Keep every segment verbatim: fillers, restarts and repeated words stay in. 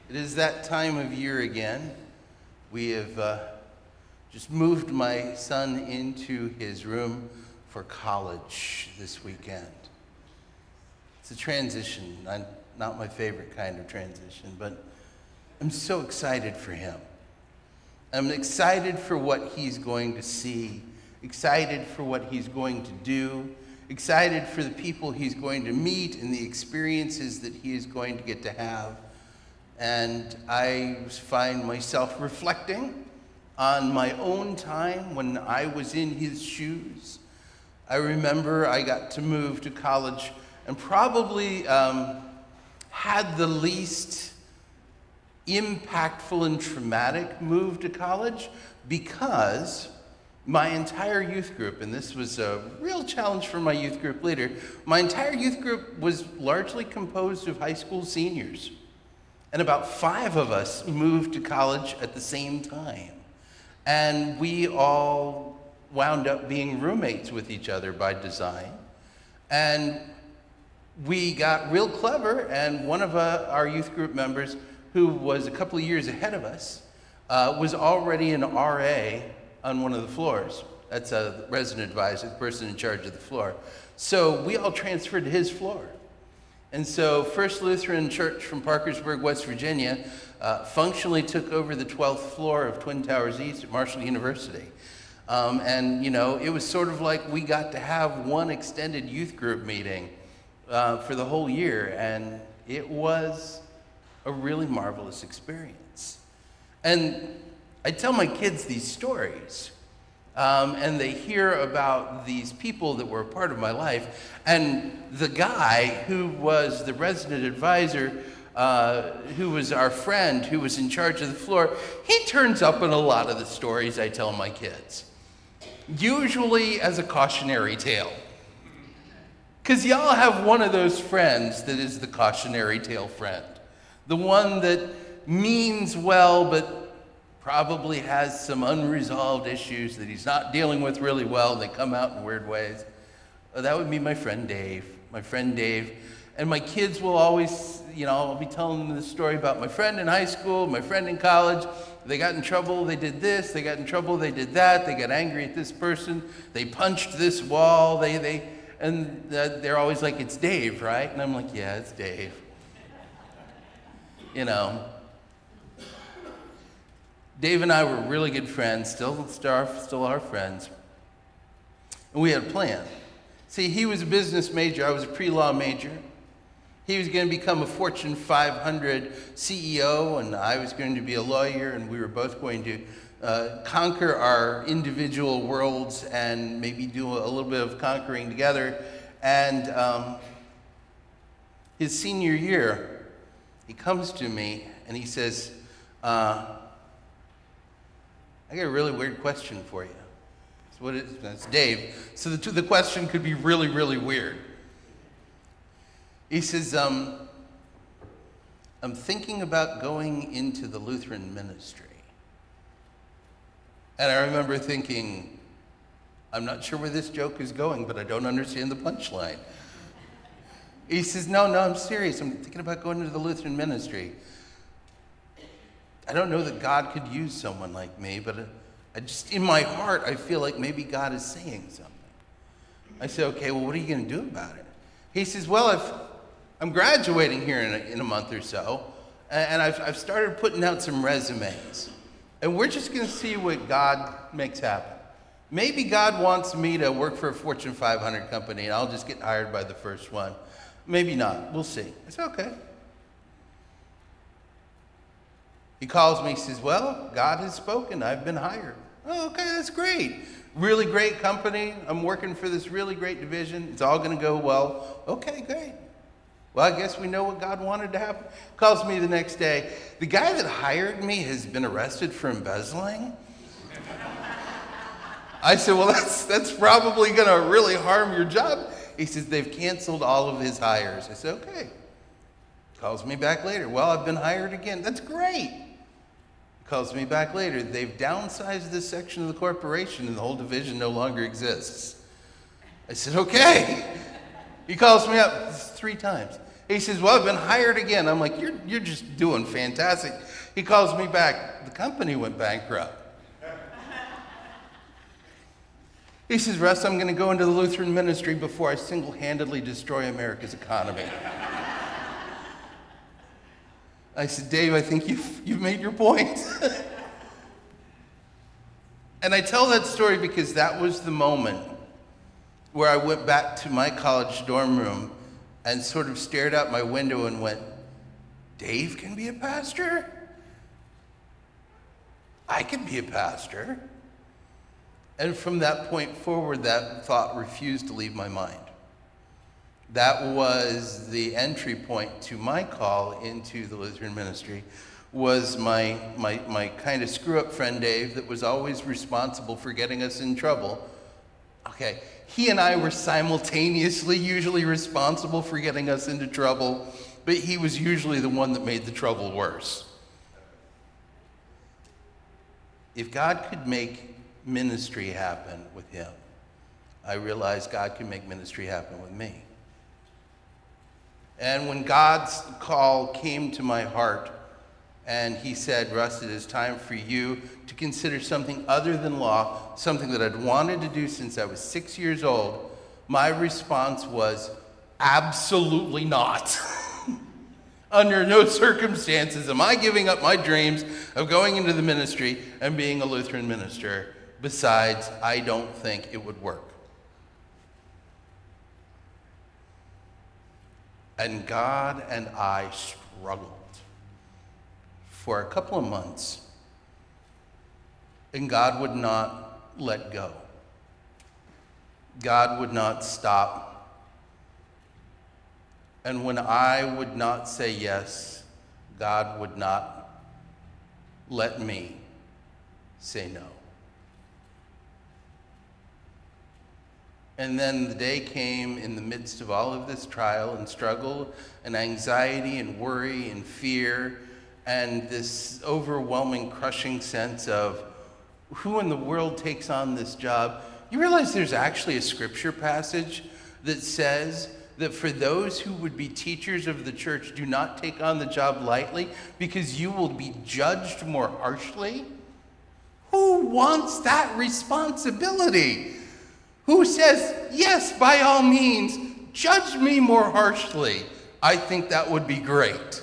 It is that time of year again. We have uh, just moved my son into his room for college this weekend. It's a transition, not, not my favorite kind of transition, but I'm so excited for him. I'm excited for what he's going to see, excited for what he's going to do, excited for the people he's going to meet and the experiences that he is going to get to have. And I find myself reflecting on my own time when I was in his shoes. I remember I got to move to college and probably um, had the least impactful and traumatic move to college because my entire youth group, and this was a real challenge for my youth group leader, my entire youth group was largely composed of high school seniors. And about five of us moved to college at the same time. And we all wound up being roommates with each other by design. And we got real clever, and one of uh, our youth group members, who was a couple of years ahead of us, uh, was already an R A on one of the floors. That's a resident advisor, the person in charge of the floor. So we all transferred to his floor. And so First Lutheran Church from Parkersburg, West Virginia, uh, functionally took over the twelfth floor of Twin Towers East at Marshall University. Um, and, you know, it was sort of like we got to have one extended youth group meeting uh, for the whole year. And it was a really marvelous experience. And I tell my kids these stories. Um, and they hear about these people that were a part of my life. And the guy who was the resident advisor, uh, who was our friend, who was in charge of the floor, he turns up in a lot of the stories I tell my kids, usually as a cautionary tale. Because y'all have one of those friends that is the cautionary tale friend, the one that means well, but probably has some unresolved issues that he's not dealing with really well, and they come out in weird ways. Uh, that would be my friend Dave, my friend Dave. And my kids will always, you know, I'll be telling them the story about my friend in high school, my friend in college. They got in trouble, they did this, they got in trouble, they did that, they got angry at this person, they punched this wall, they, they, and uh, they're always like, it's Dave, right? And I'm like, yeah, it's Dave. You know. Dave and I were really good friends, still, still, still are friends. And we had a plan. See, he was a business major, I was a pre-law major. He was going to become a Fortune five hundred C E O, and I was going to be a lawyer, and we were both going to uh, conquer our individual worlds and maybe do a little bit of conquering together. And um, his senior year, he comes to me and he says, uh, I got a really weird question for you. So what is, that's Dave. So the, the question could be really, really weird. He says, um, I'm thinking about going into the Lutheran ministry. And I remember thinking, I'm not sure where this joke is going, but I don't understand the punchline. He says, no, no, I'm serious. I'm thinking about going into the Lutheran ministry. I don't know that God could use someone like me, but I just, in my heart, I feel like maybe God is saying something. I say, okay, well, what are you going to do about it? He says, well, I've, I'm graduating here in a, in a month or so, and I've, I've started putting out some resumes, and we're just going to see what God makes happen. Maybe God wants me to work for a Fortune five hundred company, and I'll just get hired by the first one. Maybe not. We'll see. I said, okay. He calls me, he says, well, God has spoken, I've been hired. Oh, okay, that's great. Really great company, I'm working for this really great division, it's all gonna go well. Okay, great. Well, I guess we know what God wanted to happen. Calls me the next day, the guy that hired me has been arrested for embezzling. I said, well, that's, that's probably gonna really harm your job. He says, they've canceled all of his hires. I said, okay. Calls me back later, well, I've been hired again. That's great. Calls me back later. They've downsized this section of the corporation and the whole division no longer exists. I said, okay. He calls me up three times. He says, well, I've been hired again. I'm like, you're, you're just doing fantastic. He calls me back. The company went bankrupt. He says, Russ, I'm going to go into the Lutheran ministry before I single-handedly destroy America's economy. I said, Dave, I think you've, you've made your point. And I tell that story because that was the moment where I went back to my college dorm room and sort of stared out my window and went, Dave can be a pastor? I can be a pastor. And from that point forward, that thought refused to leave my mind. That was the entry point to my call into the Lutheran ministry, was my, my, my kind of screw-up friend Dave that was always responsible for getting us in trouble. Okay, he and I were simultaneously usually responsible for getting us into trouble, but he was usually the one that made the trouble worse. If God could make ministry happen with him, I realized God can make ministry happen with me. And when God's call came to my heart and he said, Russ, it is time for you to consider something other than law, something that I'd wanted to do since I was six years old, my response was, absolutely not. Under no circumstances am I giving up my dreams of going into the ministry and being a Lutheran minister. Besides, I don't think it would work. And God and I struggled for a couple of months, and God would not let go. God would not stop. And when I would not say yes, God would not let me say no. And then the day came in the midst of all of this trial and struggle and anxiety and worry and fear and this overwhelming, crushing sense of who in the world takes on this job. You realize there's actually a scripture passage that says that for those who would be teachers of the church, do not take on the job lightly because you will be judged more harshly? Who wants that responsibility? Who says, yes, by all means, judge me more harshly? I think that would be great.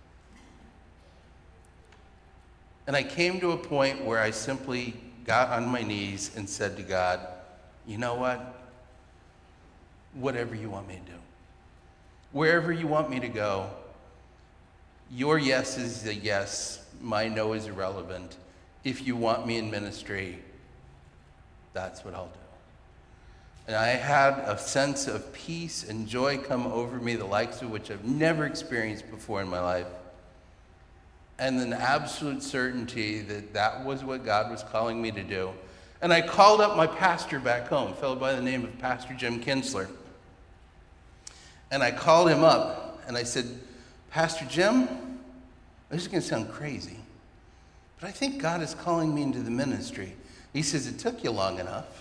And I came to a point where I simply got on my knees and said to God, you know what? Whatever you want me to do. Wherever you want me to go, your yes is a yes, my no is irrelevant. If you want me in ministry, that's what I'll do. And I had a sense of peace and joy come over me, the likes of which I've never experienced before in my life. And an absolute certainty that that was what God was calling me to do. And I called up my pastor back home, a fellow by the name of Pastor Jim Kinsler. And I called him up and I said, Pastor Jim, this is going to sound crazy, but I think God is calling me into the ministry. He says, it took you long enough.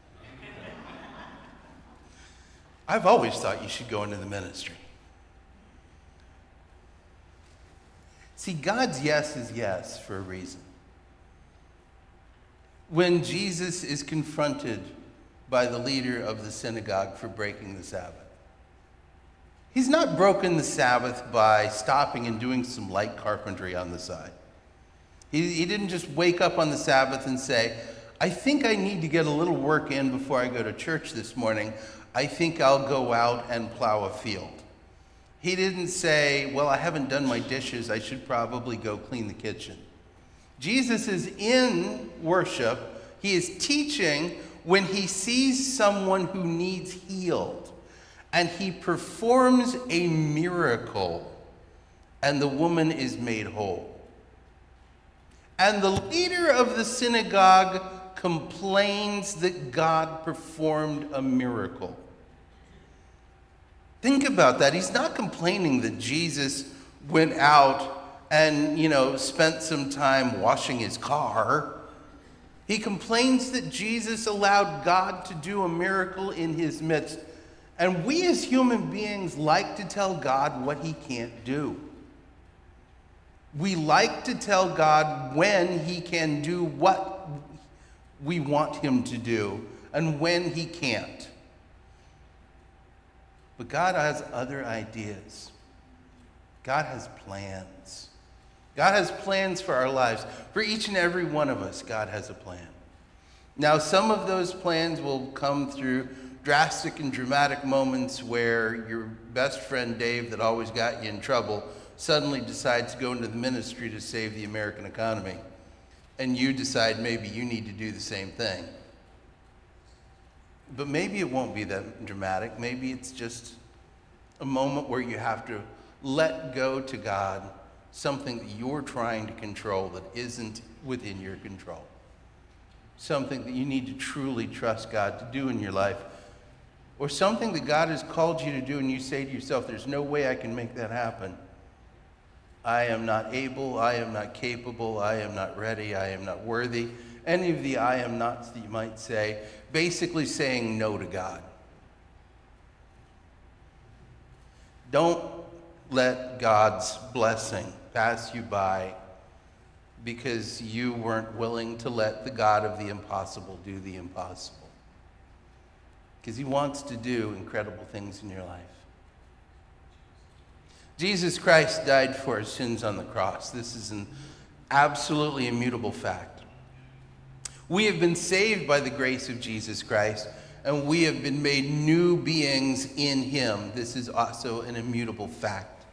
I've always thought you should go into the ministry. See, God's yes is yes for a reason. When Jesus is confronted by the leader of the synagogue for breaking the Sabbath, he's not broken the Sabbath by stopping and doing some light carpentry on the side. He, he didn't just wake up on the Sabbath and say, I think I need to get a little work in before I go to church this morning. I think I'll go out and plow a field. He didn't say, well, I haven't done my dishes. I should probably go clean the kitchen. Jesus is in worship. He is teaching when he sees someone who needs healed. And he performs a miracle. And the woman is made whole. And the leader of the synagogue complains that God performed a miracle. Think about that. He's not complaining that Jesus went out and, you know, spent some time washing his car. He complains that Jesus allowed God to do a miracle in his midst. And we as human beings like to tell God what he can't do. We like to tell God when he can do what we want him to do and when he can't. But God has other ideas. God has plans. God has plans for our lives. For each and every one of us, God has a plan. Now, some of those plans will come through drastic and dramatic moments where your best friend Dave, that always got you in trouble, suddenly decides to go into the ministry to save the American economy. And you decide maybe you need to do the same thing. But maybe it won't be that dramatic. Maybe it's just a moment where you have to let go to God something that you're trying to control that isn't within your control. Something that you need to truly trust God to do in your life. Or something that God has called you to do and you say to yourself, there's no way I can make that happen. I am not able, I am not capable, I am not ready, I am not worthy. Any of the I am nots that you might say, basically saying no to God. Don't let God's blessing pass you by because you weren't willing to let the God of the impossible do the impossible. Because he wants to do incredible things in your life. Jesus Christ died for our sins on the cross. This is an absolutely immutable fact. We have been saved by the grace of Jesus Christ, and we have been made new beings in him. This is also an immutable fact.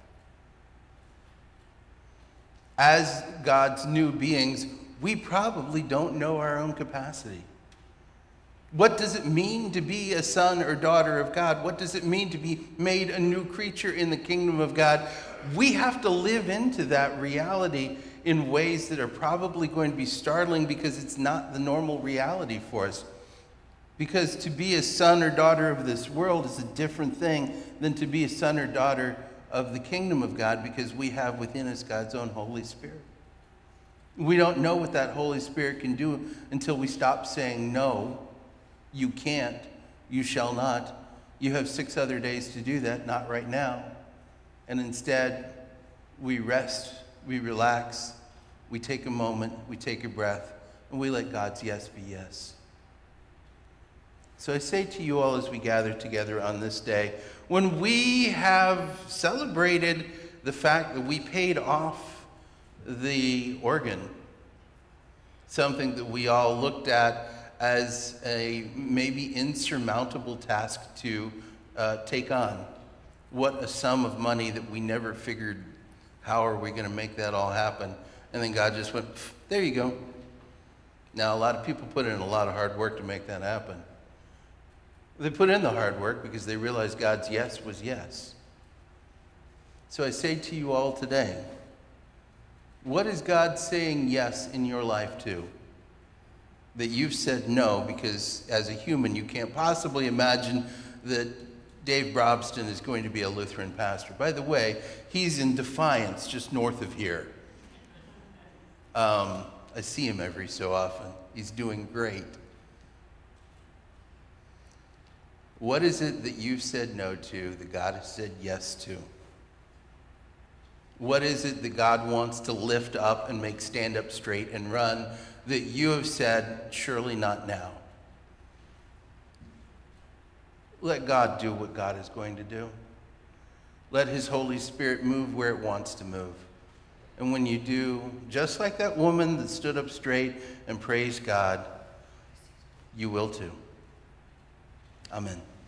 As God's new beings, we probably don't know our own capacity. What does it mean to be a son or daughter of God? What does it mean to be made a new creature in the kingdom of God? We have to live into that reality in ways that are probably going to be startling because it's not the normal reality for us. Because to be a son or daughter of this world is a different thing than to be a son or daughter of the kingdom of God, because we have within us God's own Holy Spirit. We don't know what that Holy Spirit can do until we stop saying, no, you can't, you shall not. You have six other days to do that, not right now. And instead, we rest, we relax, we take a moment, we take a breath, and we let God's yes be yes. So I say to you all as we gather together on this day, when we have celebrated the fact that we paid off the organ, something that we all looked at as a maybe insurmountable task to uh, take on. What a sum of money that we never figured, how are we going to make that all happen? And then God just went, there you go. Now, a lot of people put in a lot of hard work to make that happen. They put in the hard work because they realized God's yes was yes. So I say to you all today, what is God saying yes in your life to? That you've said no because as a human you can't possibly imagine that Dave Brobston is going to be a Lutheran pastor. By the way, he's in Defiance, just north of here. Um, I see him every so often. He's doing great. What is it that you've said no to that God has said yes to? What is it that God wants to lift up and make stand up straight and run that you have said, surely not now? Let God do what God is going to do. Let his Holy Spirit move where it wants to move. And when you do, just like that woman that stood up straight and praised God, you will too. Amen.